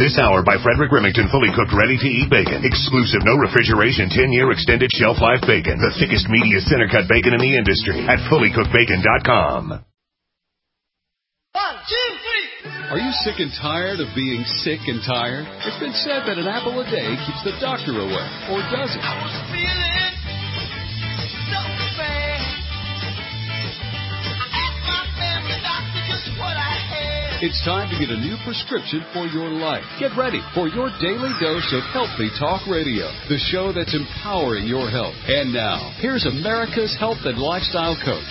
This hour by Frederick Remington, fully cooked, ready-to-eat bacon. Exclusive, no refrigeration, 10-year extended shelf life bacon. The thickest, meatiest center-cut bacon in the industry at fullycookedbacon.com. 1, 2, 3. Are you sick and tired of being sick and tired? It's been said that an apple a day keeps the doctor away. Or does it? I was feeling so bad. I asked my family doctor just what I had. It's time to get a new prescription for your life. Get ready for your daily dose of Healthy Talk Radio, the show that's empowering your health. And now, here's America's health and lifestyle coach.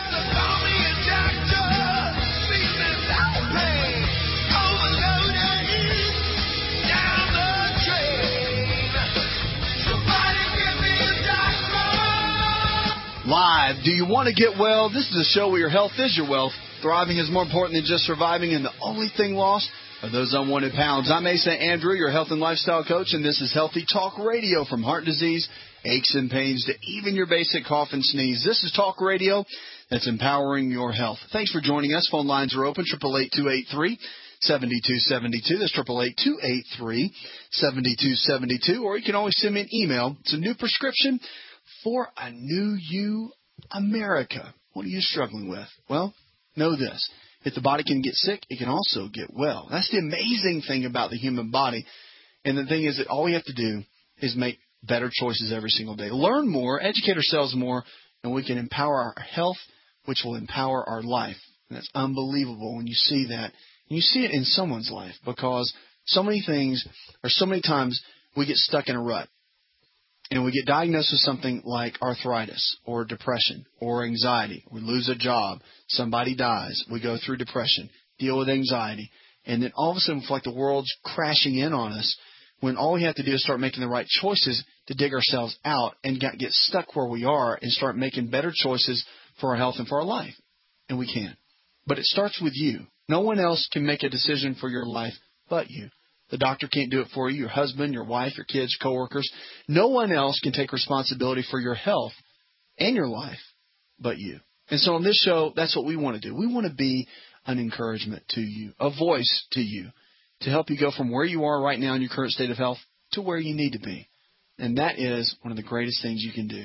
Live. Do you want to get well? This is a show where your health is your wealth. Thriving is more important than just surviving, and the only thing lost are those unwanted pounds. I'm Asa Andrew, your health and lifestyle coach, and this is Healthy Talk Radio. From heart disease, aches and pains, to even your basic cough and sneeze. This is Talk Radio that's empowering your health. Thanks for joining us. Phone lines are open, 888-283-7272. That's 888-283-7272. Or you can always send me an email. It's a new prescription for a new you, America. What are you struggling with? Well, know this. If the body can get sick, it can also get well. That's the amazing thing about the human body. And the thing is that all we have to do is make better choices every single day. Learn more, educate ourselves more, and we can empower our health, which will empower our life. And that's unbelievable when you see that. And you see it in someone's life, because so many things, or so many times, we get stuck in a rut. And we get diagnosed with something like arthritis or depression or anxiety. We lose a job. Somebody dies. We go through depression, deal with anxiety. And then all of a sudden, it's like the world's crashing in on us, when all we have to do is start making the right choices to dig ourselves out and get stuck where we are and start making better choices for our health and for our life. And we can. But it starts with you. No one else can make a decision for your life but you. The doctor can't do it for you, your husband, your wife, your kids, coworkers. No one else can take responsibility for your health and your life but you. And so on this show, that's what we want to do. We want to be an encouragement to you, a voice to you, to help you go from where you are right now in your current state of health to where you need to be. And that is one of the greatest things you can do.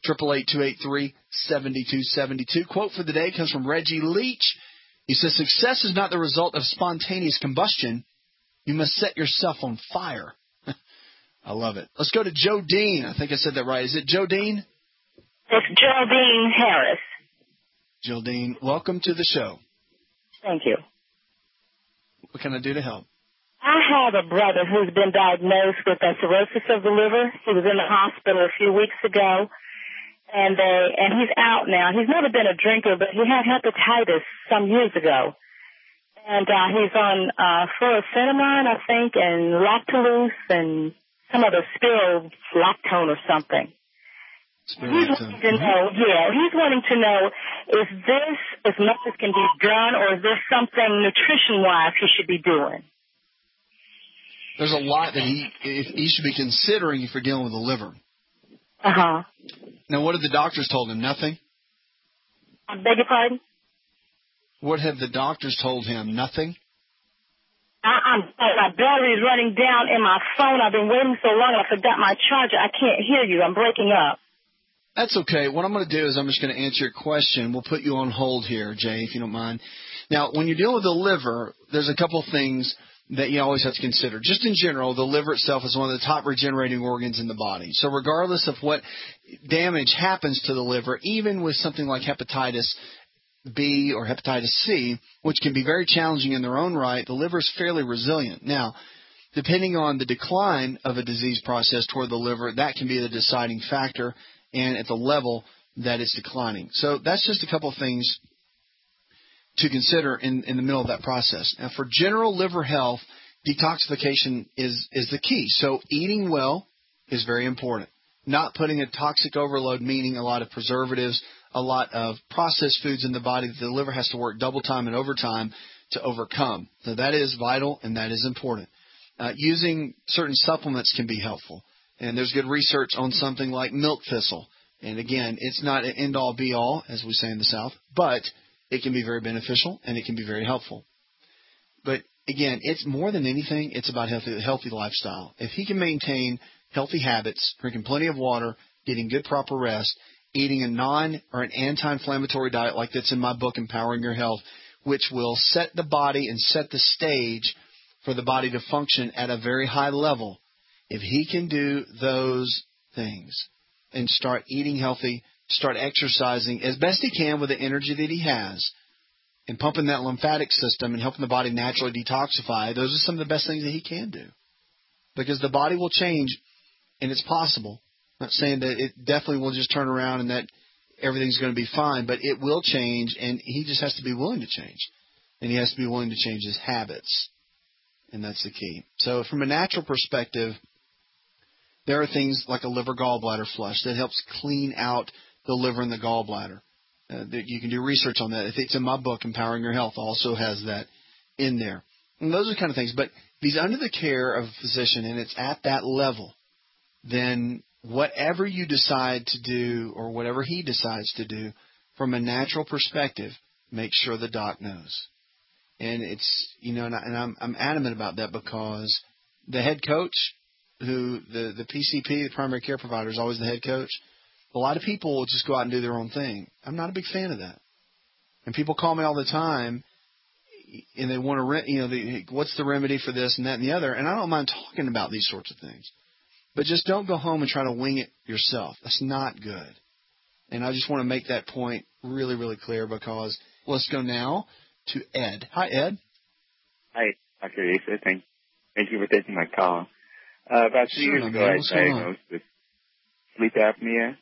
888-283-7272. Quote for the day comes from Reggie Leach. He says, "Success is not the result of spontaneous combustion. You must set yourself on fire." I love it. Let's go to Joe Dean. I think I said that right. Is it Joe Dean? It's Geraldine Harris. Joe Dean, welcome to the show. Thank you. What can I do to help? I have a brother who's been diagnosed with cirrhosis of the liver. He was in the hospital a few weeks ago, and he's out now. He's never been a drinker, but he had hepatitis some years ago. And he's on furosemide, I think, and Lactulose and some other spirulactone or something. He's wanting to know, he's wanting to know, is this as much as can be done, or is there something nutrition-wise he should be doing? There's a lot that he should be considering if you're dealing with the liver. Uh-huh. Now, what have the doctors told him? Nothing? I beg your pardon? What have the doctors told him? Nothing? My battery is running down in my phone. I've been waiting so long, I forgot my charger. I can't hear you. I'm breaking up. That's okay. What I'm going to do is I'm just going to answer your question. We'll put you on hold here, Jay, if you don't mind. Now, when you're dealing with the liver, there's a couple of things that you always have to consider. Just in general, the liver itself is one of the top regenerating organs in the body. So regardless of what damage happens to the liver, even with something like hepatitis B or hepatitis C, which can be very challenging in their own right, the liver is fairly resilient. Now, depending on the decline of a disease process toward the liver, that can be the deciding factor and at the level that it's declining. So that's just a couple of things to consider in the middle of that process. Now, for general liver health, detoxification is the key. So eating well is very important. Not putting a toxic overload, meaning a lot of preservatives, a lot of processed foods in the body that the liver has to work double time and overtime to overcome. So that is vital and that is important. Using certain supplements can be helpful. And there's good research on something like milk thistle. And again, it's not an end-all, be-all, as we say in the South, but it can be very beneficial and it can be very helpful. But again, it's more than anything, it's about healthy lifestyle. If he can maintain healthy habits, drinking plenty of water, getting good proper rest, eating a an anti-inflammatory diet like that's in my book, Empowering Your Health, which will set the body and set the stage for the body to function at a very high level. If he can do those things and start eating healthy, start exercising as best he can with the energy that he has, and pumping that lymphatic system and helping the body naturally detoxify, those are some of the best things that he can do. Because the body will change, and it's possible. I'm not saying that it definitely will just turn around and that everything's going to be fine, but it will change, and he just has to be willing to change. And he has to be willing to change his habits, and that's the key. So from a natural perspective, there are things like a liver gallbladder flush that helps clean out the liver and the gallbladder. You can do research on that. It's in my book, Empowering Your Health, also has that in there. And those are the kind of things. But if he's under the care of a physician and it's at that level, then whatever you decide to do or whatever he decides to do, from a natural perspective, make sure the doc knows. And it's, and I'm adamant about that because the head coach, who the PCP, the primary care provider, is always the head coach. A lot of people will just go out and do their own thing. I'm not a big fan of that. And people call me all the time, and they want to, what's the remedy for this and that and the other? And I don't mind talking about these sorts of things. But just don't go home and try to wing it yourself. That's not good. And I just want to make that point really, really clear because let's go now to Ed. Hi, Ed. Hi, Dr. Asa. Thank you for taking my call. About 2 years ago, I was diagnosed with sleep apnea.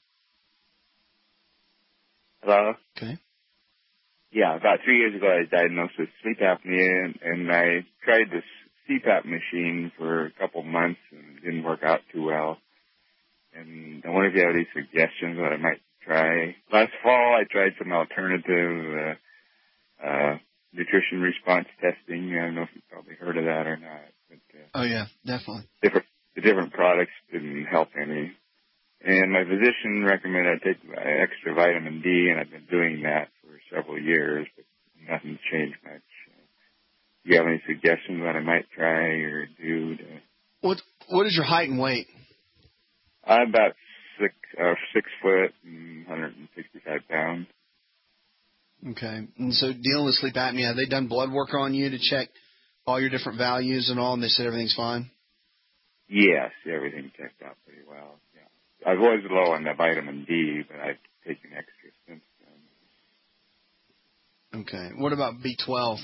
Hello? Okay. Yeah, about 3 years ago, I was diagnosed with sleep apnea, and I tried this CPAP machine for a couple months, and it didn't work out too well. And I wonder if you have any suggestions that I might try. Last fall, I tried some alternative nutrition response testing. I don't know if you've probably heard of that or not. But, oh, yeah, definitely. The different products didn't help any. And my physician recommended I take extra vitamin D, and I've been doing that for several years, but nothing's changed much. Do you have any suggestions that I might try or do? What is your height and weight? I'm about 6 foot and 165 pounds. Okay. And so dealing with sleep apnea, have they done blood work on you to check all your different values and all, and they said everything's fine? Yes, everything checked out pretty well. Yeah, I was low on the vitamin D, but I've taken extra since then. Okay. What about B12?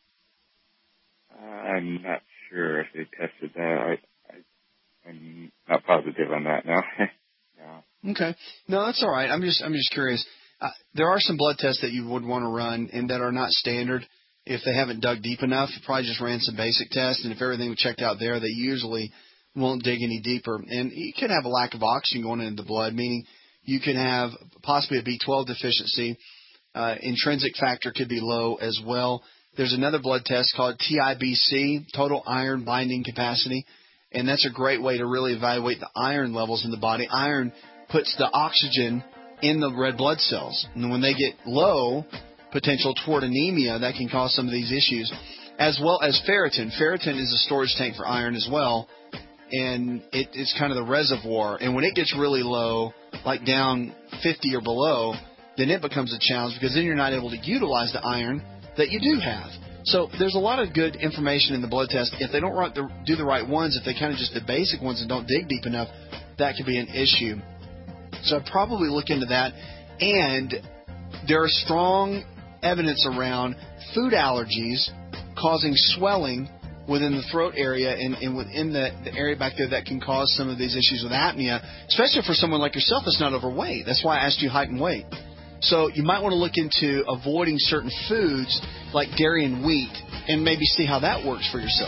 I'm not sure if they tested that. I'm not positive on that now. No. Okay. No, that's all right. I'm just curious. There are some blood tests that you would want to run and that are not standard. If they haven't dug deep enough, you probably just ran some basic tests, and if everything was checked out there, they usually won't dig any deeper. And you could have a lack of oxygen going into the blood, meaning you could have possibly a B12 deficiency. Intrinsic factor could be low as well. There's another blood test called TIBC, total iron binding capacity, and that's a great way to really evaluate the iron levels in the body. Iron puts the oxygen in the red blood cells, and when they get low, potential toward anemia, that can cause some of these issues, as well as ferritin. Ferritin is a storage tank for iron as well, and it's kind of the reservoir. And when it gets really low, like down 50 or below, then it becomes a challenge because then you're not able to utilize the iron that you do have. So there's a lot of good information in the blood test. If they don't do the right ones, if they kind of just the basic ones and don't dig deep enough, that could be an issue. So I'd probably look into that. And there are strong evidence around food allergies causing swelling within the throat area and within the area back there that can cause some of these issues with apnea, especially for someone like yourself that's not overweight. That's why I asked you height and weight. So you might want to look into avoiding certain foods like dairy and wheat and maybe see how that works for yourself.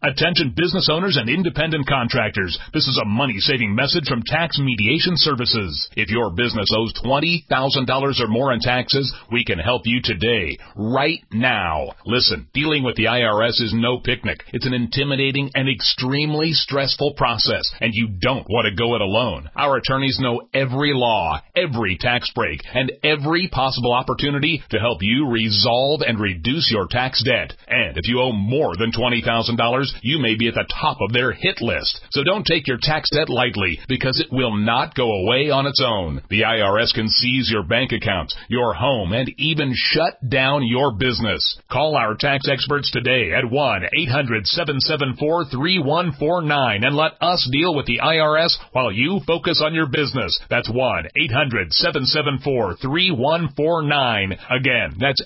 Attention business owners and independent contractors. This is a money-saving message from Tax Mediation Services. If your business owes $20,000 or more in taxes, we can help you today, right now. Listen, dealing with the IRS is no picnic. It's an intimidating and extremely stressful process, and you don't want to go it alone. Our attorneys know every law, every tax break, and every possible opportunity to help you resolve and reduce your tax debt. And if you owe more than $20,000, you may be at the top of their hit list. So don't take your tax debt lightly, because it will not go away on its own. The IRS can seize your bank accounts, your home, and even shut down your business. Call our tax experts today at 1-800-774-3149 and let us deal with the IRS while you focus on your business. That's 1-800-774-3149. Again, that's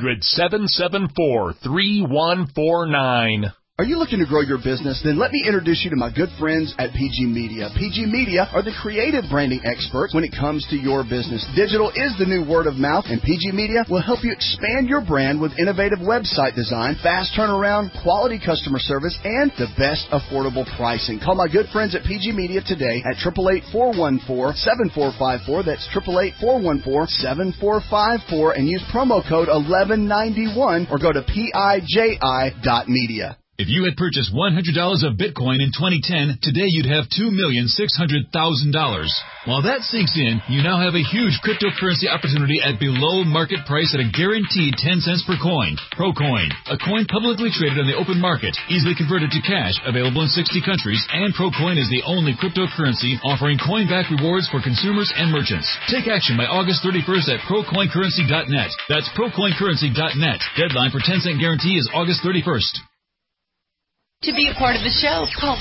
800-774-3149. Are you looking to grow your business? Then let me introduce you to my good friends at PG Media. PG Media are the creative branding experts when it comes to your business. Digital is the new word of mouth, and PG Media will help you expand your brand with innovative website design, fast turnaround, quality customer service, and the best affordable pricing. Call my good friends at PG Media today at 888-414-7454. That's 888-414-7454, and use promo code 1191 or go to PIJI.media. If you had purchased $100 of Bitcoin in 2010, today you'd have $2,600,000. While that sinks in, you now have a huge cryptocurrency opportunity at below market price at a guaranteed 10 cents per coin. ProCoin, a coin publicly traded on the open market, easily converted to cash, available in 60 countries, and ProCoin is the only cryptocurrency offering coin-back rewards for consumers and merchants. Take action by August 31st at ProCoinCurrency.net. That's ProCoinCurrency.net. Deadline for 10-cent guarantee is August 31st. To be a part of the show, call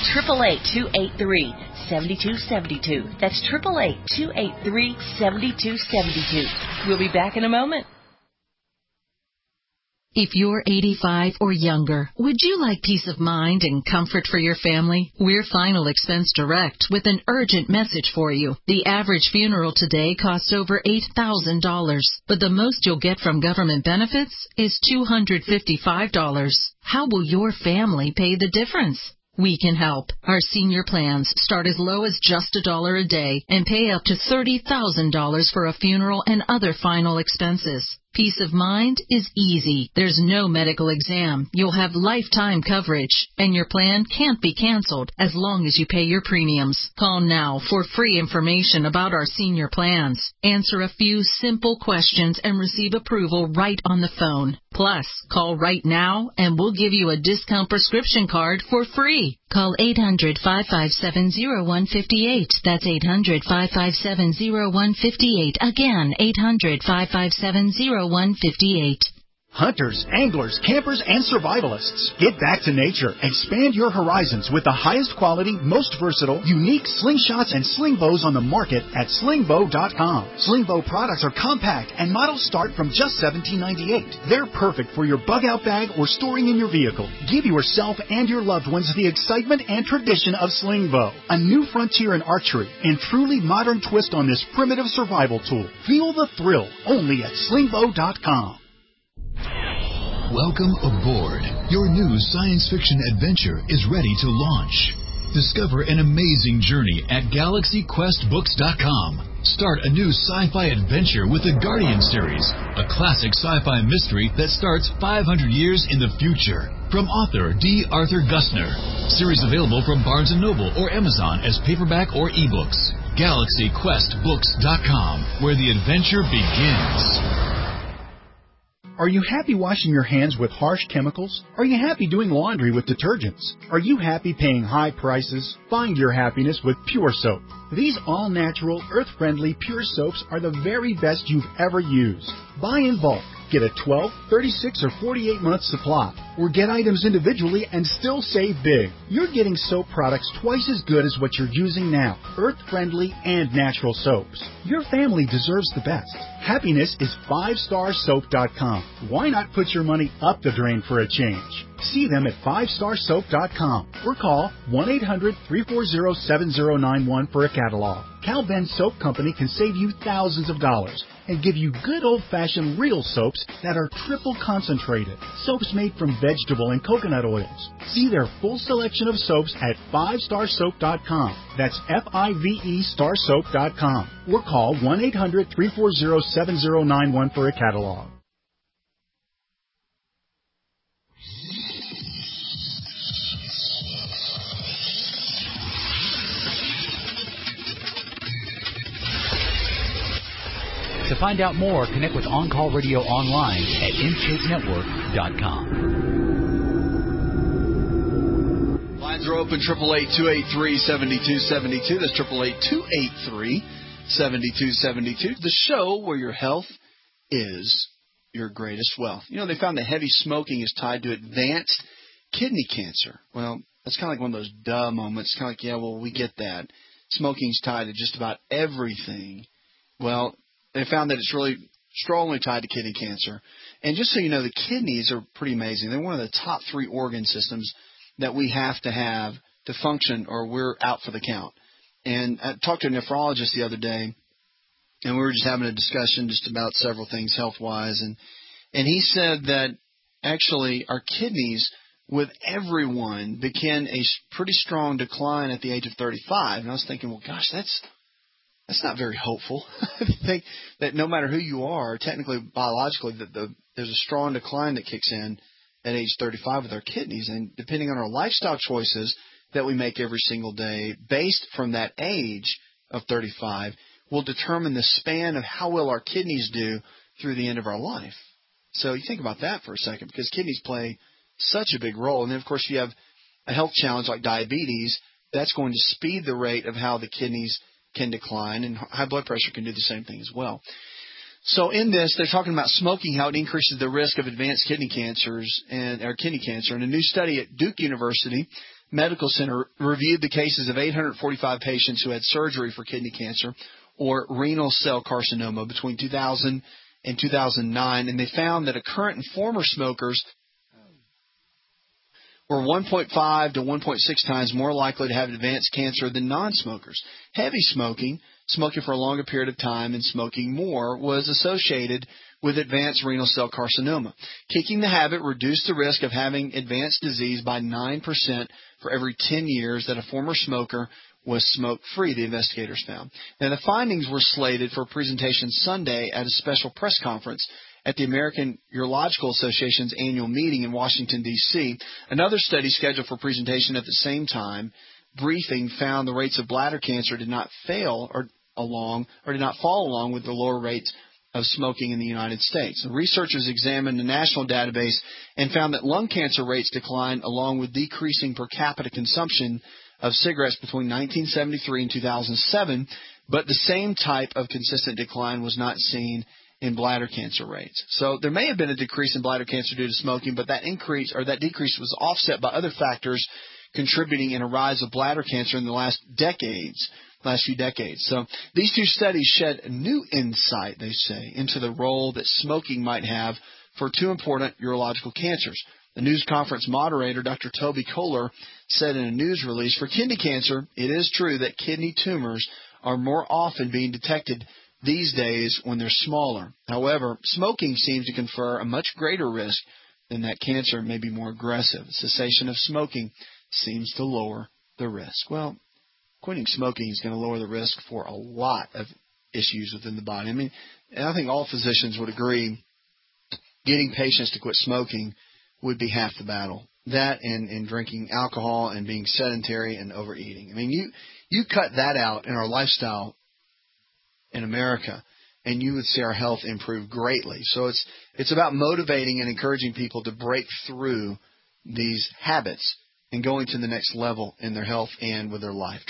888-283-7272. That's 888-283-7272. We'll be back in a moment. If you're 85 or younger, would you like peace of mind and comfort for your family? We're Final Expense Direct with an urgent message for you. The average funeral today costs over $8,000, but the most you'll get from government benefits is $255. How will your family pay the difference? We can help. Our senior plans start as low as just $1 a day and pay up to $30,000 for a funeral and other final expenses. Peace of mind is easy. There's no medical exam. You'll have lifetime coverage, and your plan can't be canceled as long as you pay your premiums. Call now for free information about our senior plans. Answer a few simple questions and receive approval right on the phone. Plus, call right now and we'll give you a discount prescription card for free. Call 800-557-0158. That's 800-557-0158. Again, 800-557-0158. Hunters, anglers, campers, and survivalists. Get back to nature. Expand your horizons with the highest quality, most versatile, unique slingshots and sling bows on the market at slingbow.com. Slingbow products are compact and models start from just $17.98. They're perfect for your bug-out bag or storing in your vehicle. Give yourself and your loved ones the excitement and tradition of Slingbow, a new frontier in archery and truly modern twist on this primitive survival tool. Feel the thrill only at slingbow.com. Welcome aboard. Your new science fiction adventure is ready to launch. Discover an amazing journey at GalaxyQuestBooks.com. Start a new sci-fi adventure with the Guardian series, a classic sci-fi mystery that starts 500 years in the future. From author D. Arthur Gusner. Series available from Barnes & Noble or Amazon as paperback or ebooks. GalaxyQuestBooks.com, where the adventure begins. Are you happy washing your hands with harsh chemicals? Are you happy doing laundry with detergents? Are you happy paying high prices? Find your happiness with Pure Soap. These all-natural, earth-friendly Pure Soaps are the very best you've ever used. Buy in bulk. Get a 12, 36, or 48-month supply. Or get items individually and still save big. You're getting soap products twice as good as what you're using now. Earth-friendly and natural soaps. Your family deserves the best. Happiness is 5starsoap.com. Why not put your money up the drain for a change? See them at 5starsoap.com or call 1-800-340-7091 for a catalog. Cal Ben Soap Company can save you thousands of dollars and give you good old-fashioned real soaps that are triple concentrated. Soaps made from vegetable and coconut oils. See their full selection of soaps at 5starsoap.com. That's F-I-V-E starsoap.com. Or call 1-800-340-7091 for a catalog. To find out more, connect with On Call Radio online at InShapeNetwork.com. Lines are open, 888-283-7272. That's 888-283-7272. The show where your health is your greatest wealth. You know, they found that heavy smoking is tied to advanced kidney cancer. Well, that's kind of like one of those duh moments. Kind of like, yeah, well, we get that. Smoking's tied to just about everything. Well, they found that it's really strongly tied to kidney cancer. And just so you know, the kidneys are pretty amazing. They're one of the top 3 organ systems that we have to function, or we're out for the count. And I talked to a nephrologist the other day, and we were just having a discussion just about several things health-wise. And he said that actually our kidneys with everyone began a pretty strong decline at the age of 35. And I was thinking, well, gosh, that's not very hopeful. I think that no matter who you are, technically, biologically, that there's a strong decline that kicks in at age 35 with our kidneys. And depending on our lifestyle choices that we make every single day, based from that age of 35, will determine the span of how well our kidneys do through the end of our life. So you think about that for a second, because kidneys play such a big role. And then, of course, you have a health challenge like diabetes. That's going to speed the rate of how the kidneys can decline, and high blood pressure can do the same thing as well. So in this, they're talking about smoking, how it increases the risk of advanced kidney cancer. And a new study at Duke University Medical Center reviewed the cases of 845 patients who had surgery for kidney cancer or renal cell carcinoma between 2000 and 2009, and they found that current and former smokers were 1.5 to 1.6 times more likely to have advanced cancer than non-smokers. Heavy smoking for a longer period of time, and smoking more was associated with advanced renal cell carcinoma. Kicking the habit reduced the risk of having advanced disease by 9% for every 10 years that a former smoker was smoke-free, the investigators found. Now, the findings were slated for a presentation Sunday at a special press conference at the American Urological Association's annual meeting in Washington, D.C. Another study scheduled for presentation at the same time, briefing, found the rates of bladder cancer did not fall along with the lower rates of smoking in the United States. The researchers examined the national database and found that lung cancer rates declined along with decreasing per capita consumption of cigarettes between 1973 and 2007, but the same type of consistent decline was not seen in bladder cancer rates. So there may have been a decrease in bladder cancer due to smoking, but that decrease was offset by other factors contributing in a rise of bladder cancer in the last few decades. So these two studies shed a new insight, they say, into the role that smoking might have for 2 important urological cancers. The news conference moderator, Dr. Toby Kohler, said in a news release, for kidney cancer, it is true that kidney tumors are more often being detected these days when they're smaller. However, smoking seems to confer a much greater risk than that cancer may be more aggressive. Cessation of smoking seems to lower the risk. Well, quitting smoking is going to lower the risk for a lot of issues within the body. I mean, and I think all physicians would agree getting patients to quit smoking would be half the battle. That and drinking alcohol and being sedentary and overeating. I mean, you cut that out in our lifestyle in America, and you would see our health improve greatly. So it's about motivating and encouraging people to break through these habits and going to the next level in their health and with their life.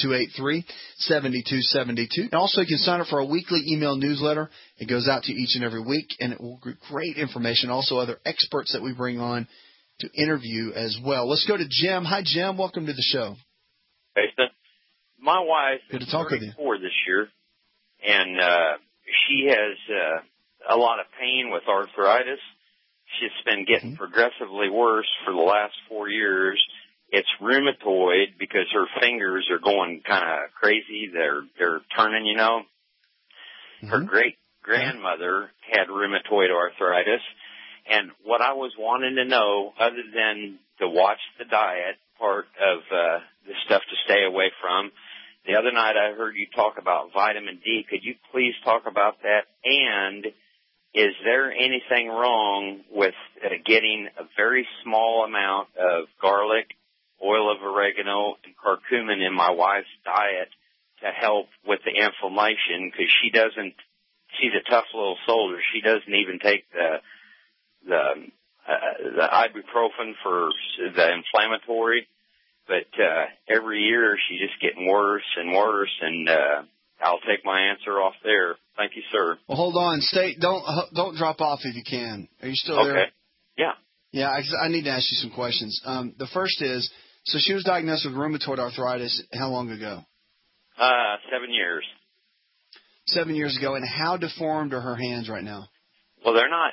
888-283-7272. And also, you can sign up for our weekly email newsletter. It goes out to you each and every week, and it will give great information. Also, other experts that we bring on to interview as well. Let's go to Jim. Hi, Jim. Welcome to the show. Jason, my wife Good to is talk with you. 34 this year, and she has a lot of pain with arthritis. She's been getting progressively worse for the last 4 years. It's rheumatoid because her fingers are going kind of crazy. They're turning, you know. Her great-grandmother had rheumatoid arthritis. And what I was wanting to know, other than to watch the diet part of the stuff to stay away from, the other night I heard you talk about vitamin D. Could you please talk about that? And is there anything wrong with getting a very small amount of garlic, oil of oregano, and curcumin in my wife's diet to help with the inflammation? Because she's a tough little soldier. She doesn't even take the ibuprofen for the inflammatory. But every year she's just getting worse and worse, and I'll take my answer off there. Thank you, sir. Well, hold on. Don't drop off if you can. Are you still there? Okay. Yeah. Yeah, I need to ask you some questions. The first is, so she was diagnosed with rheumatoid arthritis how long ago? 7 years. 7 years ago. And how deformed are her hands right now? Well, they're not.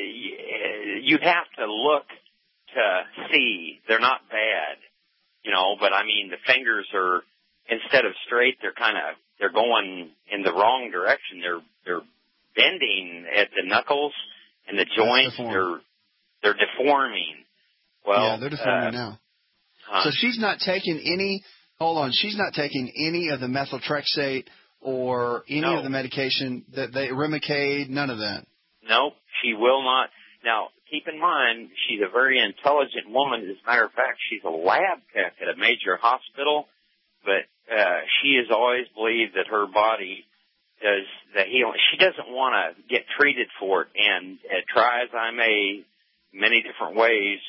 You'd have to look to see. They're not bad, you know. But I mean, the fingers are, instead of straight, they're going in the wrong direction. They're bending at the knuckles and the joints. They're deforming. Well, yeah, they're deforming now. So she's not taking any. Hold on, she's not taking any of the methotrexate or any of the medication that Remicade, none of that. No, she will not. Now, keep in mind, she's a very intelligent woman. As a matter of fact, she's a lab tech at a major hospital, but she has always believed that her body does the healing. She doesn't want to get treated for it, and try as I may, many different ways.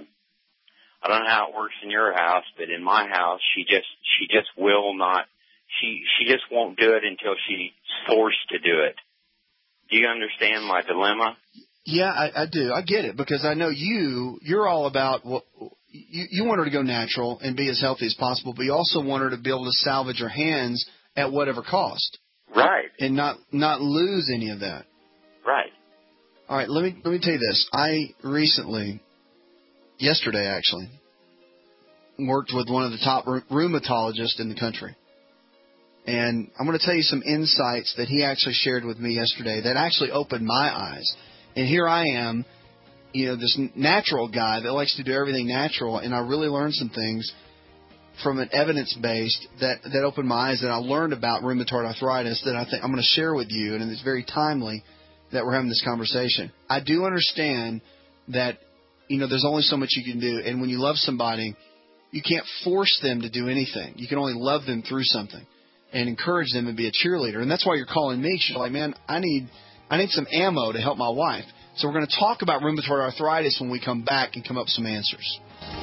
I don't know how it works in your house, but in my house, she just will not. She just won't do it until she's forced to do it. Do you understand my dilemma? Yeah, I do. I get it, because I know you're all about you want her to go natural and be as healthy as possible, but you also want her to be able to salvage her hands at whatever cost. Right. And not lose any of that. Right. All right, let me tell you this. I recently, yesterday actually, worked with one of the top rheumatologists in the country. And I'm going to tell you some insights that he actually shared with me yesterday that actually opened my eyes. And here I am, this natural guy that likes to do everything natural, and I really learned some things from an evidence-based that opened my eyes, that I learned about rheumatoid arthritis that I think I'm going to share with you, and it's very timely that we're having this conversation. I do understand that, there's only so much you can do, and when you love somebody, you can't force them to do anything. You can only love them through something and encourage them and be a cheerleader. And that's why you're calling me. She's like, man, I need some ammo to help my wife. So we're going to talk about rheumatoid arthritis when we come back and come up with some answers.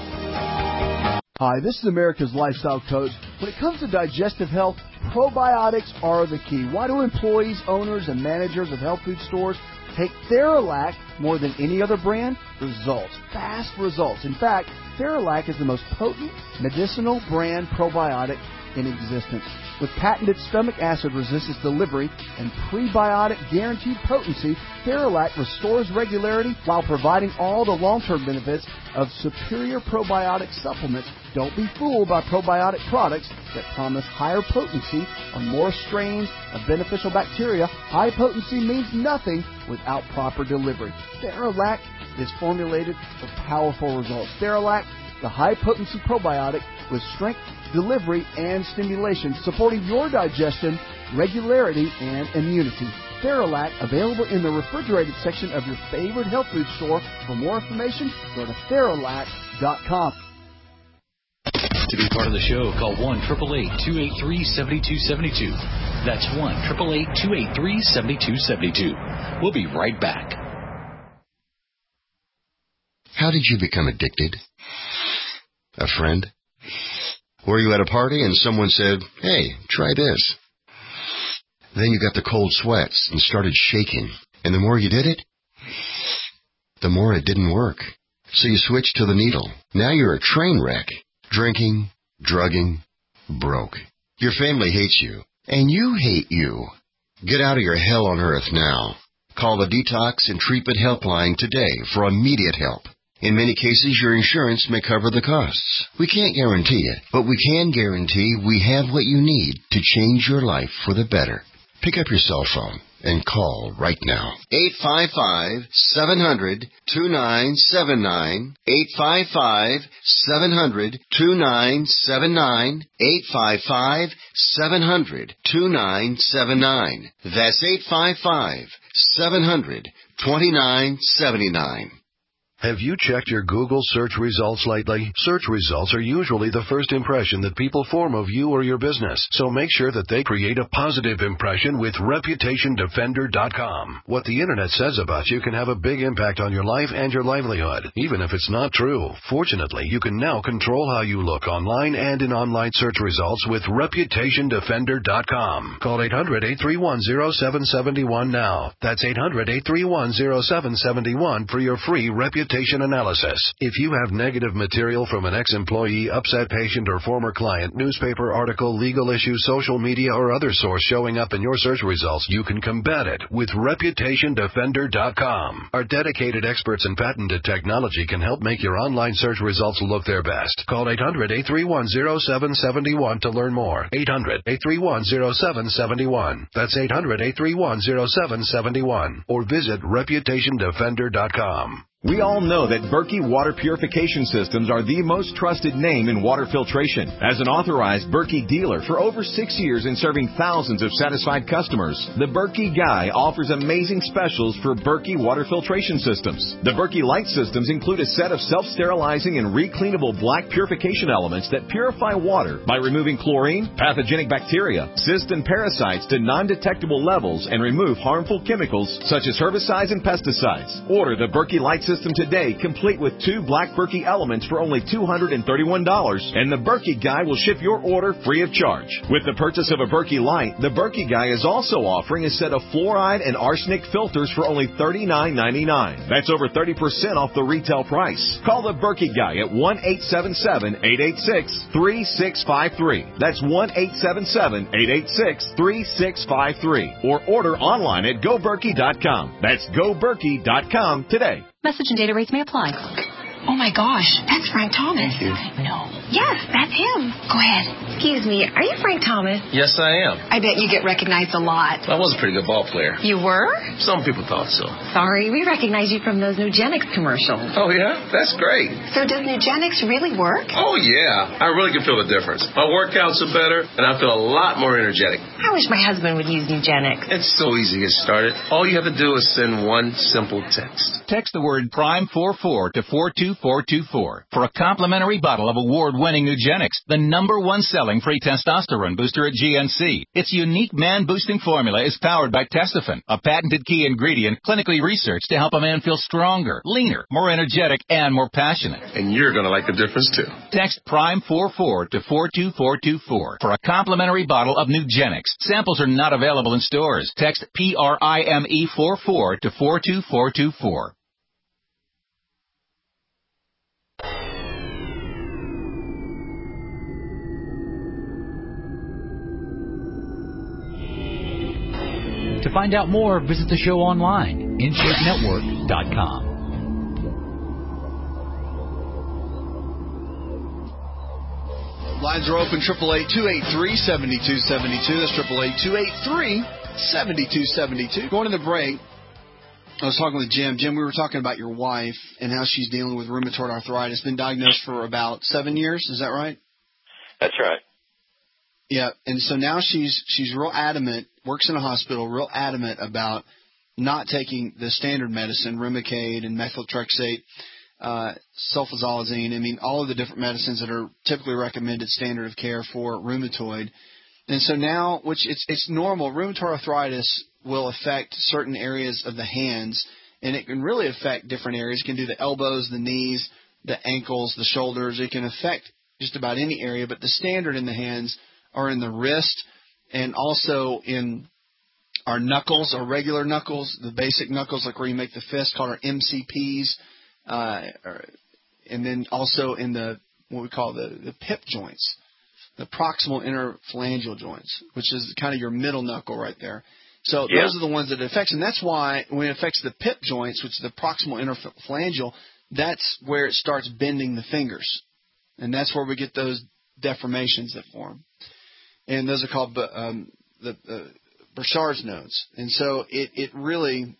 Hi, this is America's Lifestyle Coach. When it comes to digestive health, probiotics are the key. Why do employees, owners, and managers of health food stores take Theralac more than any other brand? Results. Fast results. In fact, Theralac is the most potent medicinal brand probiotic in existence. With patented stomach acid resistance delivery and prebiotic guaranteed potency, Theralac restores regularity while providing all the long-term benefits of superior probiotic supplements. Don't be fooled by probiotic products that promise higher potency on more strains of beneficial bacteria. High potency means nothing without proper delivery. Theralac is formulated for powerful results. Theralac, the high-potency probiotic with strength, delivery, and stimulation, supporting your digestion, regularity, and immunity. Theralac, available in the refrigerated section of your favorite health food store. For more information, go to Theralac.com. To be part of the show, call 1-888-283-7272. That's 1-888-283-7272. We'll be right back. How did you become addicted? A friend? Were you at a party and someone said, hey, try this? Then you got the cold sweats and started shaking. And the more you did it, the more it didn't work. So you switched to the needle. Now you're a train wreck. Drinking, drugging, broke. Your family hates you. And you hate you. Get out of your hell on earth now. Call the Detox and Treatment Helpline today for immediate help. In many cases, your insurance may cover the costs. We can't guarantee it, but we can guarantee we have what you need to change your life for the better. Pick up your cell phone and call right now. 855-700-2979. 855-700-2979. 855-700-2979. That's 855-700-2979. Have you checked your Google search results lately? Search results are usually the first impression that people form of you or your business, so make sure that they create a positive impression with ReputationDefender.com. What the Internet says about you can have a big impact on your life and your livelihood, even if it's not true. Fortunately, you can now control how you look online and in online search results with ReputationDefender.com. Call 800-831-0771 now. That's 800-831-0771 for your free reputation analysis. If you have negative material from an ex-employee, upset patient, or former client, newspaper article, legal issue, social media, or other source showing up in your search results, you can combat it with ReputationDefender.com. Our dedicated experts in patented technology can help make your online search results look their best. Call 800-831-0771 to learn more. 800-831-0771. That's 800-831-0771. Or visit ReputationDefender.com. We all know that Berkey Water Purification Systems are the most trusted name in water filtration. As an authorized Berkey dealer for over 6 years and serving thousands of satisfied customers, the Berkey Guy offers amazing specials for Berkey Water Filtration Systems. The Berkey Light Systems include a set of self-sterilizing and recleanable black purification elements that purify water by removing chlorine, pathogenic bacteria, cysts, and parasites to non-detectable levels and remove harmful chemicals such as herbicides and pesticides. Order the Berkey Light System today, complete with 2 black Berkey elements for only $231, and the Berkey Guy will ship your order free of charge. With the purchase of a Berkey Light, the Berkey Guy is also offering a set of fluoride and arsenic filters for only $39.99. That's over 30% off the retail price. Call the Berkey Guy at 1-877-886-3653. That's 1-877-886-3653. Or order online at GoBerkey.com. That's GoBerkey.com today. Message and data rates may apply. Oh my gosh, that's Frank Thomas. Thank you. No. Yes, that's him. Go ahead. Excuse me, are you Frank Thomas? Yes, I am. I bet you get recognized a lot. I was a pretty good ball player. You were? Some people thought so. Sorry, we recognize you from those Nugenix commercials. Oh, yeah? That's great. So does Nugenix really work? Oh, yeah. I really can feel the difference. My workouts are better, and I feel a lot more energetic. I wish my husband would use Nugenix. It's so easy to get started. All you have to do is send one simple text. Text the word PRIME44 to 42424 for a complimentary bottle of award-winning Nugenix, the #1 selling free testosterone booster at GNC. Its unique man-boosting formula is powered by Testofen, a patented key ingredient clinically researched to help a man feel stronger, leaner, more energetic, and more passionate. And you're going to like the difference, too. Text PRIME44 to 42424 for a complimentary bottle of Nugenix. Samples are not available in stores. Text PRIME44 to 42424. To find out more, visit the show online, InShapeNetwork.com. Lines are open, 888-283-7272. That's 888-283-7272. Going to the break, I was talking with Jim. Jim, we were talking about your wife and how she's dealing with rheumatoid arthritis. Been diagnosed for about 7 years. Is that right? That's right. Yeah, and so now she's real adamant, works in a hospital, real adamant about not taking the standard medicine, Remicade and methotrexate, sulfasalazine. I mean, all of the different medicines that are typically recommended standard of care for rheumatoid. And so now, which it's normal, rheumatoid arthritis will affect certain areas of the hands, and it can really affect different areas. It can do the elbows, the knees, the ankles, the shoulders. It can affect just about any area, but the standard in the hands are in the wrist and also in our knuckles, our regular knuckles, the basic knuckles, like where you make the fist, called our MCPs, and then also in the what we call the pip joints, the proximal interphalangeal joints, which is kind of your middle knuckle right there. So those are the ones that it affects, and that's why when it affects the PIP joints, which is the proximal interphalangeal, that's where it starts bending the fingers, and that's where we get those deformations that form. And those are called the Burchard's nodes. And so it really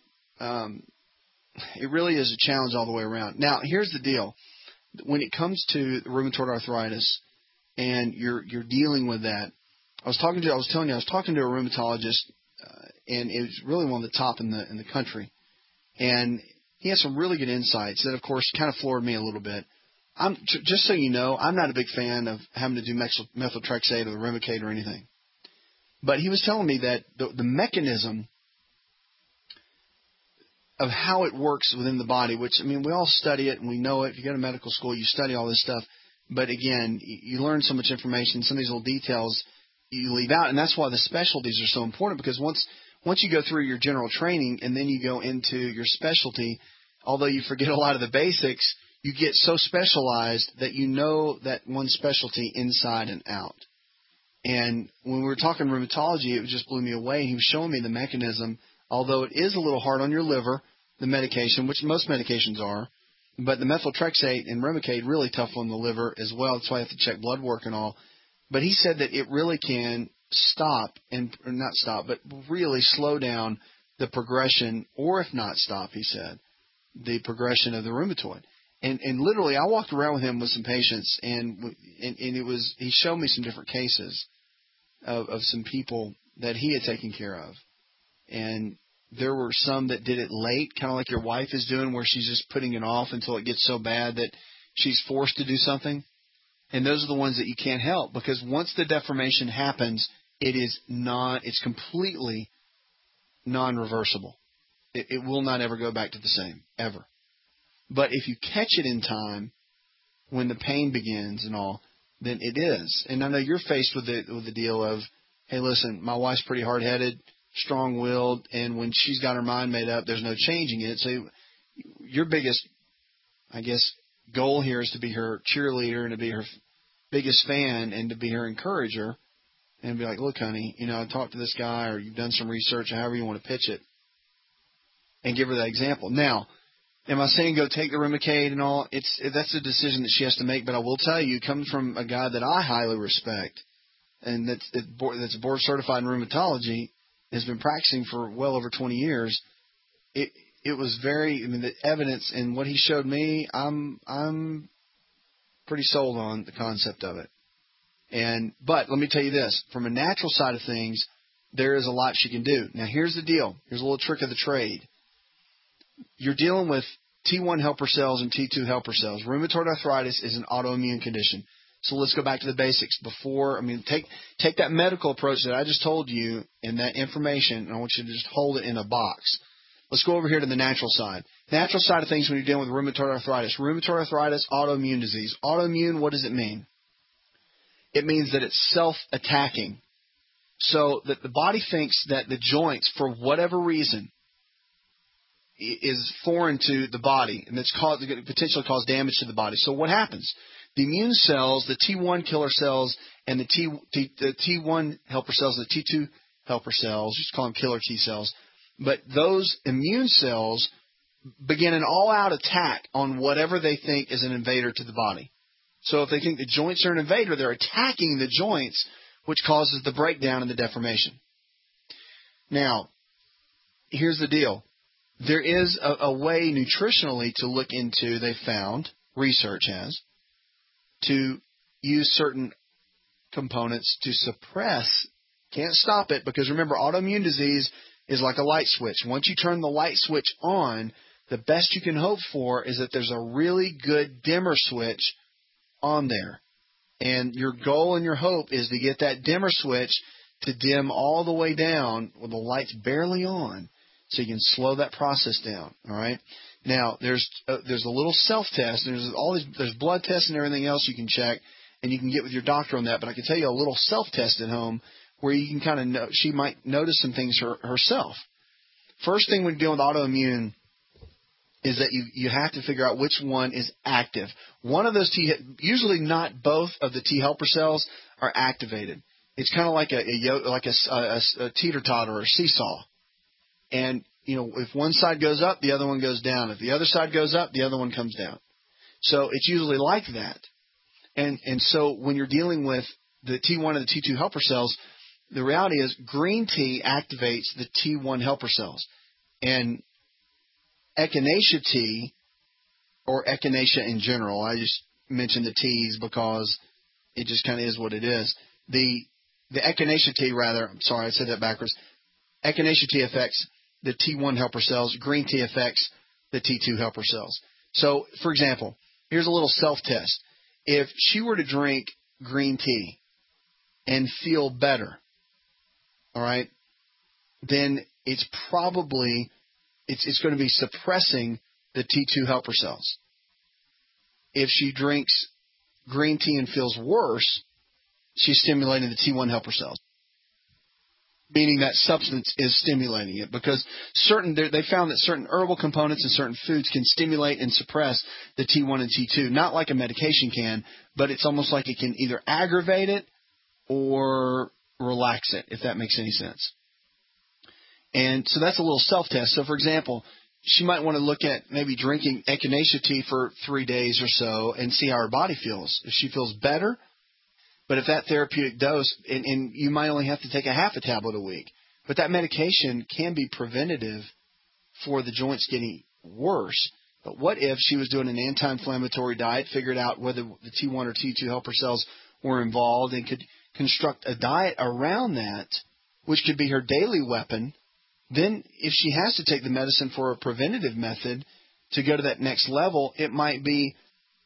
is a challenge all the way around. Now, here's the deal: when it comes to rheumatoid arthritis, and you're dealing with that, I was talking to a rheumatologist. And it was really one of the top in the country. And he had some really good insights that, of course, kind of floored me a little bit. Just so you know, I'm not a big fan of having to do methotrexate or the Remicade or anything. But he was telling me that the mechanism of how it works within the body, which, I mean, we all study it and we know it. If you go to medical school, you study all this stuff. But, again, you learn so much information, some of these little details you leave out. And that's why the specialties are so important, because once you go through your general training and then you go into your specialty, although you forget a lot of the basics, you get so specialized that you know that one specialty inside and out. And when we were talking rheumatology, it just blew me away. He was showing me the mechanism, although it is a little hard on your liver, the medication, which most medications are, but the methotrexate and Remicade really tough on the liver as well. That's why you have to check blood work and all. But he said that it really can but really slow down the progression, or if not stop, he said, the progression of the rheumatoid. And literally, I walked around with him with some patients, and he showed me some different cases of some people that he had taken care of. And there were some that did it late, kind of like your wife is doing, where she's just putting it off until it gets so bad that she's forced to do something. And those are the ones that you can't help, because once the deformation happens, it's completely non-reversible. It will not ever go back to the same, ever. But if you catch it in time, when the pain begins and all, then it is. And I know you're faced with the deal of, hey, listen, my wife's pretty hard-headed, strong-willed, and when she's got her mind made up, there's no changing it. So your biggest, I guess, goal here is to be her cheerleader and to be her biggest fan and to be her encourager and be like, look, honey, I talked to this guy, or you've done some research, or however you want to pitch it, and give her that example. Now, am I saying go take the Remicade and all? That's a decision that she has to make, but I will tell you, coming from a guy that I highly respect and that's board certified in rheumatology, has been practicing for well over 20 years, it was the evidence and what he showed me, I'm pretty sold on the concept of it. But let me tell you this, from a natural side of things, there is a lot she can do. Now, here's the deal. Here's a little trick of the trade. You're dealing with T1 helper cells and T2 helper cells. Rheumatoid arthritis is an autoimmune condition. So let's go back to the basics. Take that medical approach that I just told you and that information, and I want you to just hold it in a box. Let's go over here to the natural side. Natural side of things when you're dealing with rheumatoid arthritis. Rheumatoid arthritis, autoimmune disease. Autoimmune, what does it mean? It means that it's self-attacking. So that the body thinks that the joints, for whatever reason, is foreign to the body, and it's potentially cause damage to the body. So what happens? The immune cells, the T1 killer cells, and the T1 helper cells, the T2 helper cells, just call them killer T cells, but those immune cells begin an all-out attack on whatever they think is an invader to the body. So if they think the joints are an invader, they're attacking the joints, which causes the breakdown and the deformation. Now, here's the deal. There is a way nutritionally to look into, they found, research has, to use certain components to suppress, can't stop it, because remember, autoimmune disease is like a light switch. Once you turn the light switch on, the best you can hope for is that there's a really good dimmer switch on there. And your goal and your hope is to get that dimmer switch to dim all the way down when the light's barely on, so you can slow that process down. All right. Now there's a little self-test. There's blood tests and everything else you can check, and you can get with your doctor on that. But I can tell you a little self-test at home where you can kind of know, she might notice some things herself. First thing when dealing with autoimmune is that you have to figure out which one is active. One of those usually not both of the T helper cells are activated. It's kind of like a teeter-totter or a seesaw. And, if one side goes up, the other one goes down. If the other side goes up, the other one comes down. So it's usually like that. And so when you're dealing with the T1 and the T2 helper cells, the reality is green tea activates the T1 helper cells. And echinacea tea, or echinacea in general, I just mentioned the teas because it just kind of is what it is. The echinacea tea, rather, I'm sorry, I said that backwards. Echinacea tea affects the T1 helper cells. Green tea affects the T2 helper cells. So, for example, here's a little self-test. If she were to drink green tea and feel better, all right, then it's probably it's going to be suppressing the T2 helper cells. If she drinks green tea and feels worse, she's stimulating the T1 helper cells, meaning that substance is stimulating it, because they found that certain herbal components and certain foods can stimulate and suppress the T1 and T2, not like a medication can, but it's almost like it can either aggravate it or relax it, if that makes any sense. And so that's a little self-test. So, for example, she might want to look at maybe drinking echinacea tea for 3 days or so and see how her body feels. If she feels better, but if that therapeutic dose, and you might only have to take a half a tablet a week, but that medication can be preventative for the joints getting worse. But what if she was doing an anti-inflammatory diet, figured out whether the T1 or T2 helper cells were involved, and could construct a diet around that, which could be her daily weapon? Then if she has to take the medicine for a preventative method to go to that next level, it might be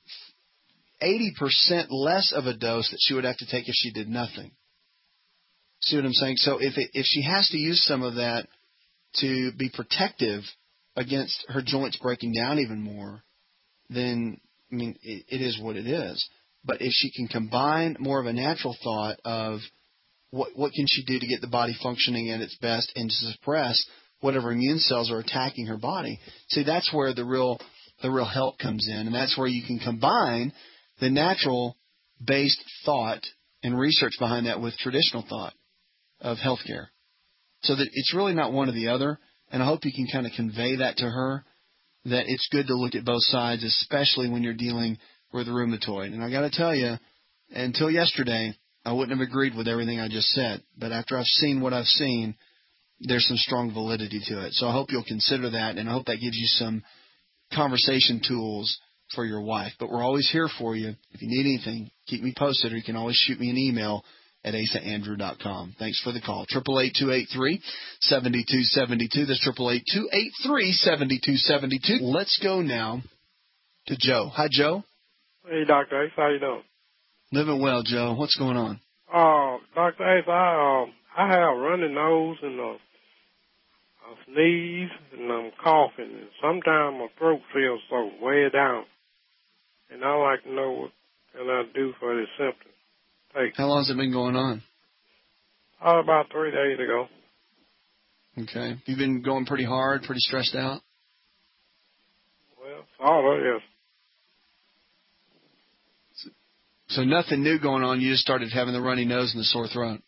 80% less of a dose that she would have to take if she did nothing. See what I'm saying? So if she has to use some of that to be protective against her joints breaking down even more, then, I mean, it is what it is. But if she can combine more of a natural thought of what can she do to get the body functioning at its best and to suppress whatever immune cells are attacking her body, see, that's where the real help comes in. And that's where you can combine the natural-based thought and research behind that with traditional thought of healthcare. So that it's really not one or the other. And I hope you can kind of convey that to her, that it's good to look at both sides, especially when you're dealing with rheumatoid. And I got to tell you, until yesterday, I wouldn't have agreed with everything I just said. But after I've seen what I've seen, there's some strong validity to it. So I hope you'll consider that, and I hope that gives you some conversation tools for your wife. But we're always here for you. If you need anything, keep me posted, or you can always shoot me an email at asaandrew.com. Thanks for the call. 888-283-7272. That's 888-283-7272. Let's go now to Joe. Hi, Joe. Hey, Dr. Ace. How you doing? Living well, Joe. What's going on? Dr. Ace, I have a runny nose and a sneeze, and I'm coughing. And sometimes my throat feels so way down. And I'd like to know what can I do for this symptom. How long has it been going on? About 3 days ago. Okay. You've been going pretty hard, pretty stressed out? Well, sort of, yes. So nothing new going on. You just started having the runny nose and the sore throat.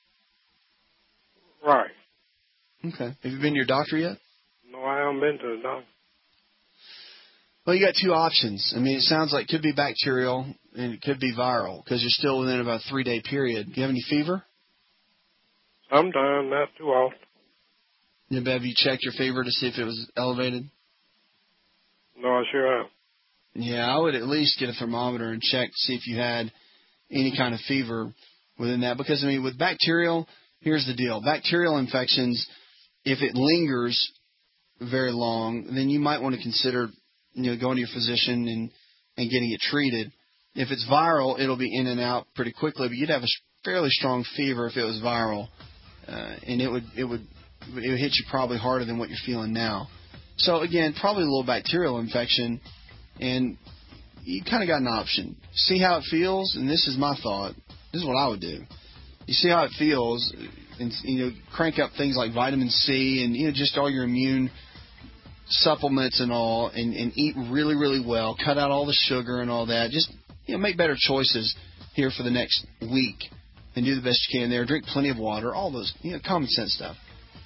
Right. Okay. Have you been to your doctor yet? No, I haven't been to the doctor. Well, you got two options. I mean, it sounds like it could be bacterial and it could be viral because you're still within about a 3-day period. Do you have any fever? Sometimes, not too often. Have you checked your fever to see if it was elevated? No, I sure have. Yeah, I would at least get a thermometer and check to see if you had any kind of fever within that. Because, I mean, with bacterial, here's the deal. Bacterial infections, if it lingers very long, then you might want to consider, going to your physician and getting it treated. If it's viral, it'll be in and out pretty quickly, but you'd have a fairly strong fever if it was viral, and it would hit you probably harder than what you're feeling now. So, again, probably a little bacterial infection. And you kind of got an option. See how it feels, and this is my thought. This is what I would do. You see how it feels, and crank up things like vitamin C and just all your immune supplements and all, and eat really, really well. Cut out all the sugar and all that. Just make better choices here for the next week, and do the best you can there. Drink plenty of water. All those common sense stuff.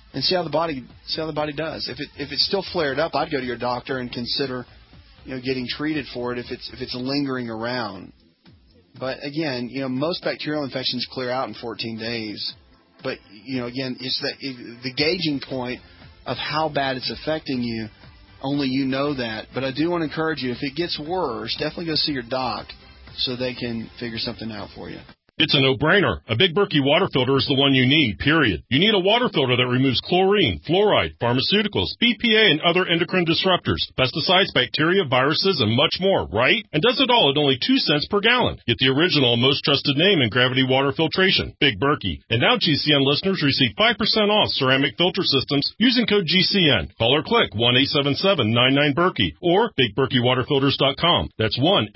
and see how the body does. If it's still flared up, I'd go to your doctor and consider, getting treated for it if it's lingering around. But again, most bacterial infections clear out in 14 days. But again, it's the gauging point of how bad it's affecting you. Only you know that. But I do want to encourage you, if it gets worse, definitely go see your doc so they can figure something out for you. It's a no-brainer. A Big Berkey water filter is the one you need, period. You need a water filter that removes chlorine, fluoride, pharmaceuticals, BPA, and other endocrine disruptors, pesticides, bacteria, viruses, and much more, right? And does it all at only 2 cents per gallon. Get the original and most trusted name in gravity water filtration, Big Berkey. And now GCN listeners receive 5% off ceramic filter systems using code GCN. Call or click 1-877-99-BERKEY or BigBerkeyWaterFilters.com. That's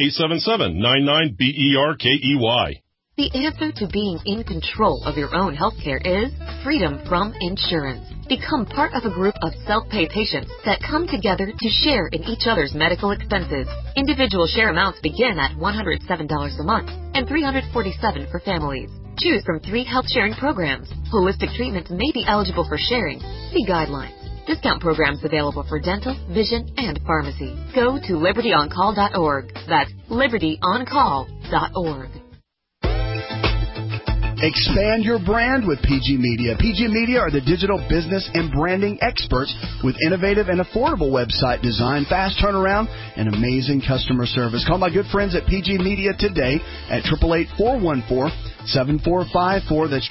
1-877-99-BERKEY. The answer to being in control of your own healthcare is freedom from insurance. Become part of a group of self-pay patients that come together to share in each other's medical expenses. Individual share amounts begin at $107 a month and $347 for families. Choose from 3 health-sharing programs. Holistic treatments may be eligible for sharing. See guidelines. Discount programs available for dental, vision, and pharmacy. Go to libertyoncall.org. That's libertyoncall.org. Expand your brand with PG Media. PG Media are the digital business and branding experts with innovative and affordable website design, fast turnaround, and amazing customer service. Call my good friends at PG Media today at 888-414-7454. That's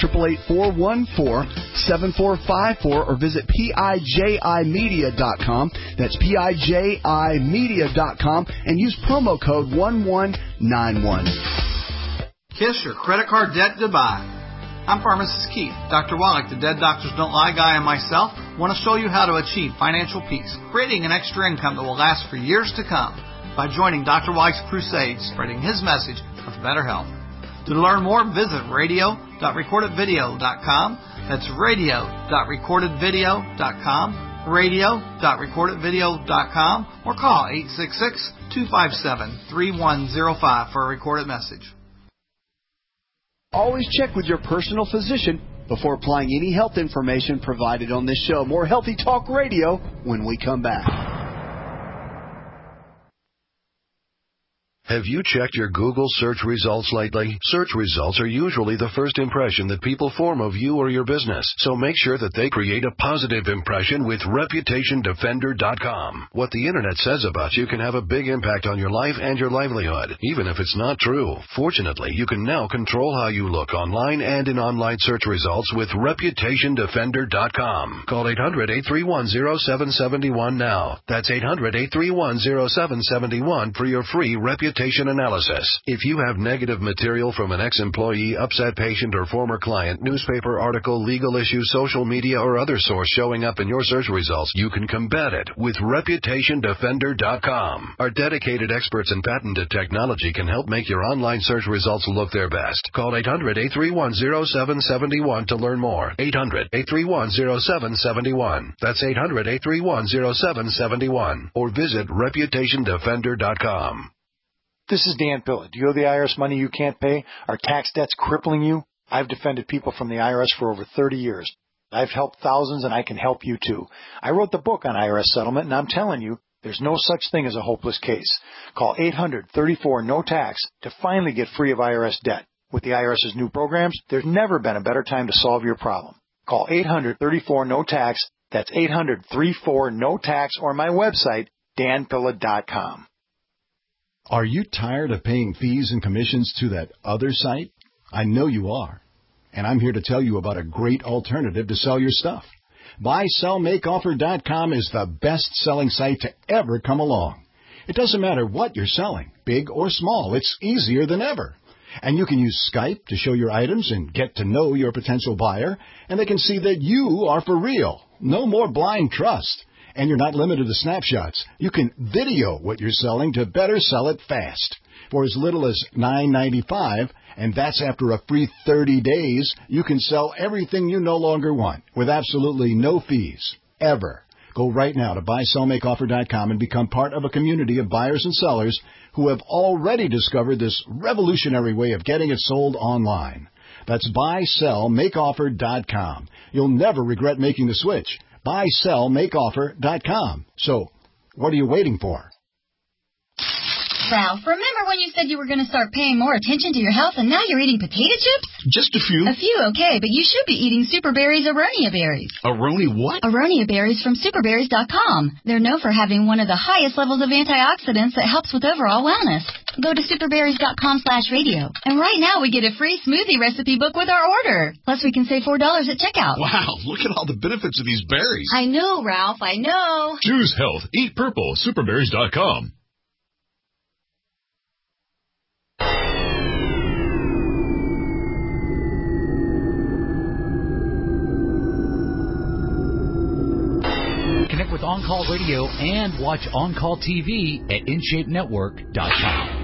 888-414-7454, or visit PIJImedia.com. That's PIJImedia.com, and use promo code 1191. Kiss your credit card debt goodbye. I'm Pharmacist Keith. Dr. Wallach, the Dead Doctors Don't Lie guy, and myself want to show you how to achieve financial peace, creating an extra income that will last for years to come by joining Dr. Wallach's crusade, spreading his message of better health. To learn more, visit radio.recordedvideo.com. That's radio.recordedvideo.com, radio.recordedvideo.com, or call 866-257-3105 for a recorded message. Always check with your personal physician before applying any health information provided on this show. More Healthy Talk Radio when we come back. Have you checked your Google search results lately? Search results are usually the first impression that people form of you or your business, so make sure that they create a positive impression with ReputationDefender.com. What the Internet says about you can have a big impact on your life and your livelihood, even if it's not true. Fortunately, you can now control how you look online and in online search results with ReputationDefender.com. Call 800-831-0771 now. That's 800-831-0771 for your free reputation analysis. If you have negative material from an ex-employee, upset patient, or former client, newspaper article, legal issue, social media, or other source showing up in your search results, you can combat it with ReputationDefender.com. Our dedicated experts in patented technology can help make your online search results look their best. Call 800-831-0771 to learn more. 800-831-0771. That's 800-831-0771. Or visit ReputationDefender.com. This is Dan Pilla. Do you owe the IRS money you can't pay? Are tax debts crippling you? I've defended people from the IRS for over 30 years. I've helped thousands, and I can help you too. I wrote the book on IRS settlement, and I'm telling you, there's no such thing as a hopeless case. Call 800-34-NO-TAX to finally get free of IRS debt. With the IRS's new programs, there's never been a better time to solve your problem. Call 800-34-NO-TAX. That's 800-34-NO-TAX, or my website, danpilla.com. Are you tired of paying fees and commissions to that other site? I know you are. And I'm here to tell you about a great alternative to sell your stuff. BuySellMakeOffer.com is the best-selling site to ever come along. It doesn't matter what you're selling, big or small. It's easier than ever. And you can use Skype to show your items and get to know your potential buyer, and they can see that you are for real. No more blind trust. And you're not limited to snapshots. You can video what you're selling to better sell it fast. For as little as $9.95, and that's after a free 30 days, you can sell everything you no longer want with absolutely no fees, ever. Go right now to BuySellMakeOffer.com and become part of a community of buyers and sellers who have already discovered this revolutionary way of getting it sold online. That's buysellmakeoffer.com. You'll never regret making the switch. buysellmakeoffer.com. So, what are you waiting for? Ralph, remember when you said you were going to start paying more attention to your health and now you're eating potato chips? Just a few. A few, okay, but you should be eating Superberry's Aronia berries. Aroni what? Aronia berries from superberries.com. They're known for having one of the highest levels of antioxidants that helps with overall wellness. Go to superberries.com/radio. And right now we get a free smoothie recipe book with our order. Plus we can save $4 at checkout. Wow, look at all the benefits of these berries. I know, Ralph, I know. Choose health. Eat purple. Superberries.com. Connect with On-Call Radio and watch On-Call TV at InShapeNetwork.com.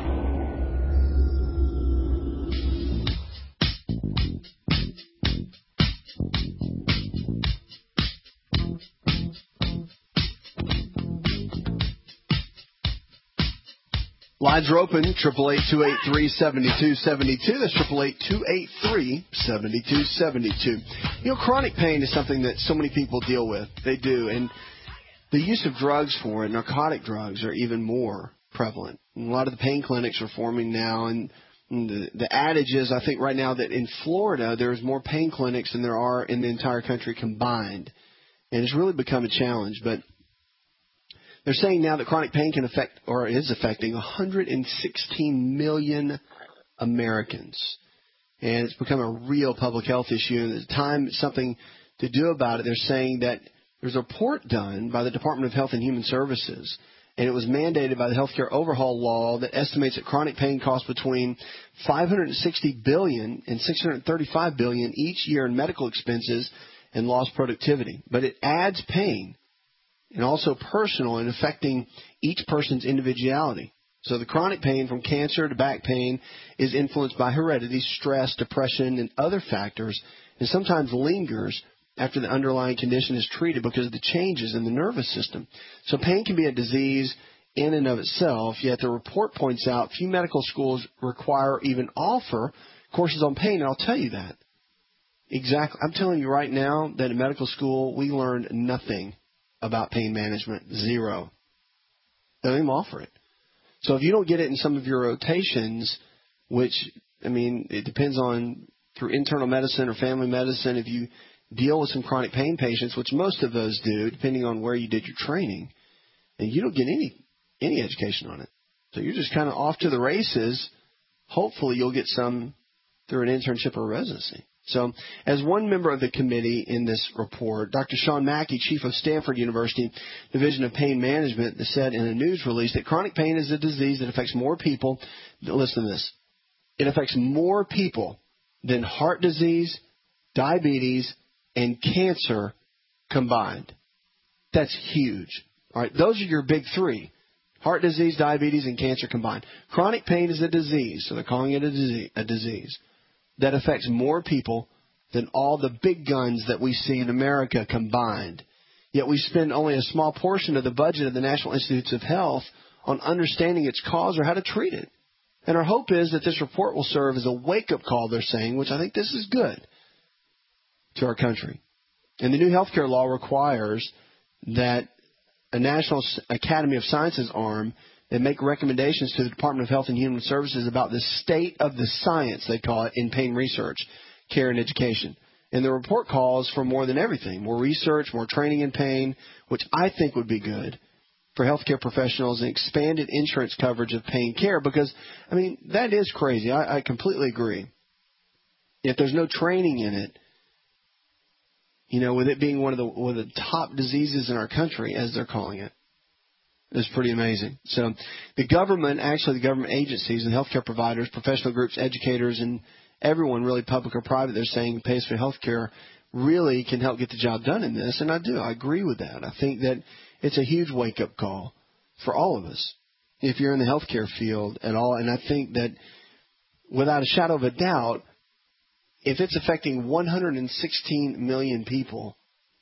Lines are open, 888-283-7272. That's 888-283-7272. You know, chronic pain is something that so many people deal with. They do. And the use of drugs for it, narcotic drugs, are even more prevalent. And a lot of the pain clinics are forming now. And the adage is, I think right now, that in Florida, there's more pain clinics than there are in the entire country combined. And it's really become a challenge. But they're saying now that chronic pain can affect, or is affecting, 116 million Americans. And it's become a real public health issue. And it's time something to do about it. They're saying that there's a report done by the Department of Health and Human Services, and it was mandated by the Healthcare Overhaul Law that estimates that chronic pain costs between $560 billion and $635 billion each year in medical expenses and lost productivity. But it adds pain, and also personal, and affecting each person's individuality. So the chronic pain, from cancer to back pain, is influenced by heredity, stress, depression, and other factors, and sometimes lingers after the underlying condition is treated because of the changes in the nervous system. So pain can be a disease in and of itself, yet the report points out few medical schools require or even offer courses on pain, and I'll tell you that. Exactly. I'm telling you right now that in medical school we learned nothing about pain management. Zero. They don't even offer it. So if you don't get it in some of your rotations, which, I mean, it depends on through internal medicine or family medicine, if you deal with some chronic pain patients, which most of those do, depending on where you did your training, and you don't get any education on it. So you're just kind of off to the races. Hopefully you'll get some through an internship or residency. So as one member of the committee in this report, Dr. Sean Mackey, chief of Stanford University Division of Pain Management, said in a news release that chronic pain is a disease that affects more people. Listen to this. It affects more people than heart disease, diabetes, and cancer combined. That's huge. All right, those are your big three. Heart disease, diabetes, and cancer combined. Chronic pain is a disease, so they're calling it a disease that affects more people than all the big guns that we see in America combined. Yet we spend only a small portion of the budget of the National Institutes of Health on understanding its cause or how to treat it. And our hope is that this report will serve as a wake-up call, they're saying, which I think this is good, to our country. And the new healthcare law requires that a National Academy of Sciences arm that make recommendations to the Department of Health and Human Services about the state of the science, they call it, in pain research, care, and education. And the report calls for more than everything, more research, more training in pain, which I think would be good for healthcare professionals, and expanded insurance coverage of pain care, because, I mean, that is crazy. I completely agree. If there's no training in it, you know, with it being one of the top diseases in our country, as they're calling it, it's pretty amazing. So the government, actually the government agencies and healthcare providers, professional groups, educators, and everyone, really public or private, they're saying pays for healthcare, really can help get the job done in this. And I do. I agree with that. I think that it's a huge wake-up call for all of us if you're in the healthcare field at all. And I think that without a shadow of a doubt, if it's affecting 116 million people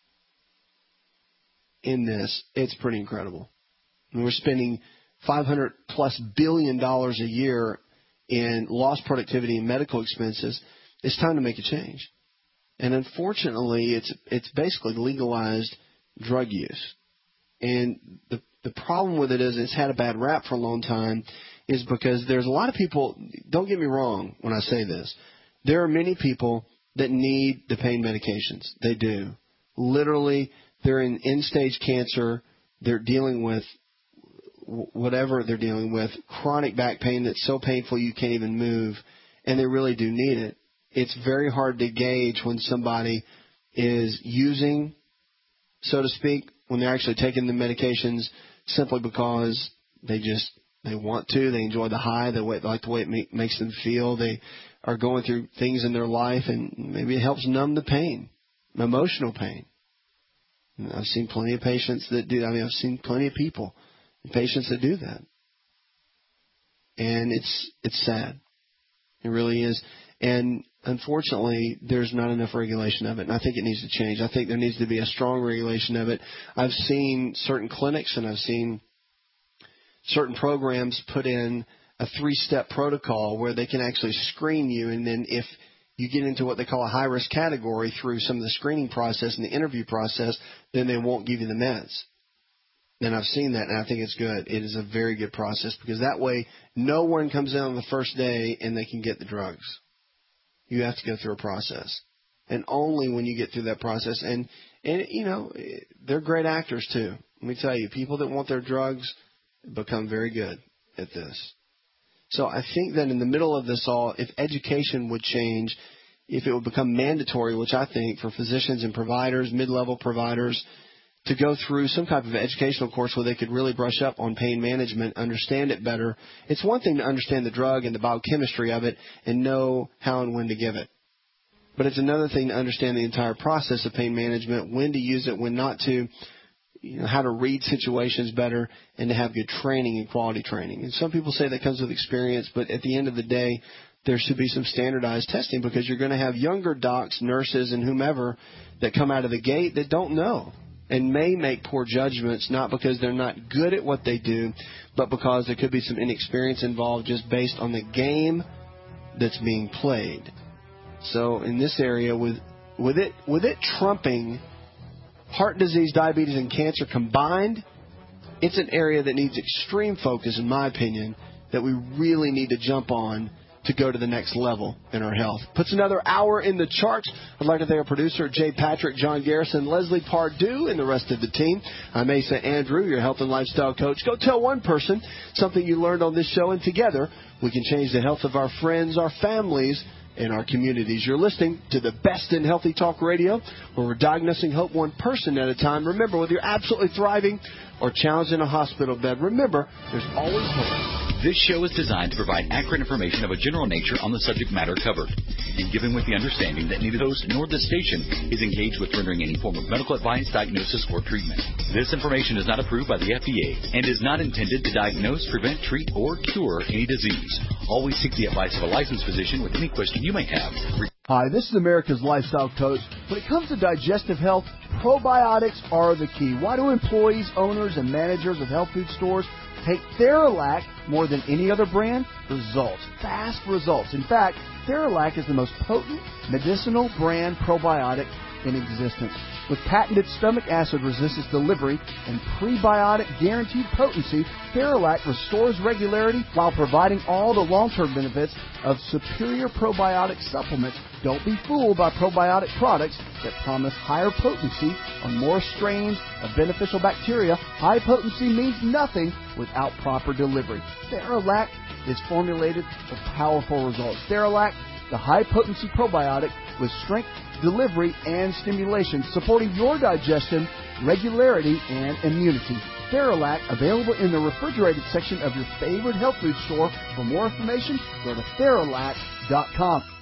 in this, it's pretty incredible. And we're spending $500+ billion a year in lost productivity and medical expenses. it's time to make a change. And unfortunately, it's basically legalized drug use. And the problem with it is it's had a bad rap for a long time is because there's a lot of people, don't get me wrong when I say this, there are many people that need the pain medications. They do. Literally, they're in end-stage cancer. They're dealing with whatever they're dealing with, chronic back pain that's so painful you can't even move, and they really do need it. It's very hard to gauge when somebody is using, so to speak, when they're actually taking the medications simply because they want to. They enjoy the high. They like the way it makes them feel. They are going through things in their life, and maybe it helps numb the pain, emotional pain. And I've seen plenty of patients that do. I've seen plenty of people, patients that do that. And it's sad. It really is. And unfortunately, there's not enough regulation of it, and I think it needs to change. I think there needs to be a strong regulation of it. I've seen certain clinics and I've seen certain programs put in a 3-step protocol where they can actually screen you, and then if you get into what they call a high-risk category through some of the screening process and the interview process, then they won't give you the meds. And I've seen that, and I think it's good. It is a very good process because that way no one comes in on the first day and they can get the drugs. You have to go through a process. And only when you get through that process, and you know, they're great actors too. Let me tell you, people that want their drugs become very good at this. So I think that in the middle of this all, if education would change, if it would become mandatory, which I think for physicians and providers, mid-level providers, to go through some type of educational course where they could really brush up on pain management, understand it better. It's one thing to understand the drug and the biochemistry of it and know how and when to give it. But it's another thing to understand the entire process of pain management, when to use it, when not to, you know, how to read situations better, and to have good training and quality training. And some people say that comes with experience, but at the end of the day, there should be some standardized testing because you're going to have younger docs, nurses, and whomever that come out of the gate that don't know and may make poor judgments, not because they're not good at what they do, but because there could be some inexperience involved just based on the game that's being played. So in this area, with it trumping heart disease, diabetes, and cancer combined, it's an area that needs extreme focus, in my opinion, that we really need to jump on to go to the next level in our health. Puts another hour in the charts. I'd like to thank our producer, Jay Patrick, John Garrison, Leslie Pardue, and the rest of the team. I'm Asa Andrew, your health and lifestyle coach. Go tell one person something you learned on this show, and together we can change the health of our friends, our families, and our communities. You're listening to the best in healthy talk radio, where we're diagnosing hope one person at a time. Remember, whether you're absolutely thriving or challenged in a hospital bed, remember, there's always hope. This show is designed to provide accurate information of a general nature on the subject matter covered, and given with the understanding that neither host nor the station is engaged with rendering any form of medical advice, diagnosis, or treatment. This information is not approved by the FDA and is not intended to diagnose, prevent, treat, or cure any disease. Always seek the advice of a licensed physician with any question you may have. Hi, this is America's Lifestyle Coach. When it comes to digestive health, probiotics are the key. Why do employees, owners, and managers of health food stores take Theralac more than any other brand? Results. Fast results. In fact, Theralac is the most potent medicinal brand probiotic in existence. With patented stomach acid resistance delivery and prebiotic guaranteed potency, Theralac restores regularity while providing all the long-term benefits of superior probiotic supplements. Don't be fooled by probiotic products that promise higher potency on more strains of beneficial bacteria. High potency means nothing without proper delivery. Theralac is formulated for powerful results. Theralac, the high-potency probiotic with strength, delivery, and stimulation, supporting your digestion, regularity, and immunity. Theralac, available in the refrigerated section of your favorite health food store. For more information, go to Theralac.com.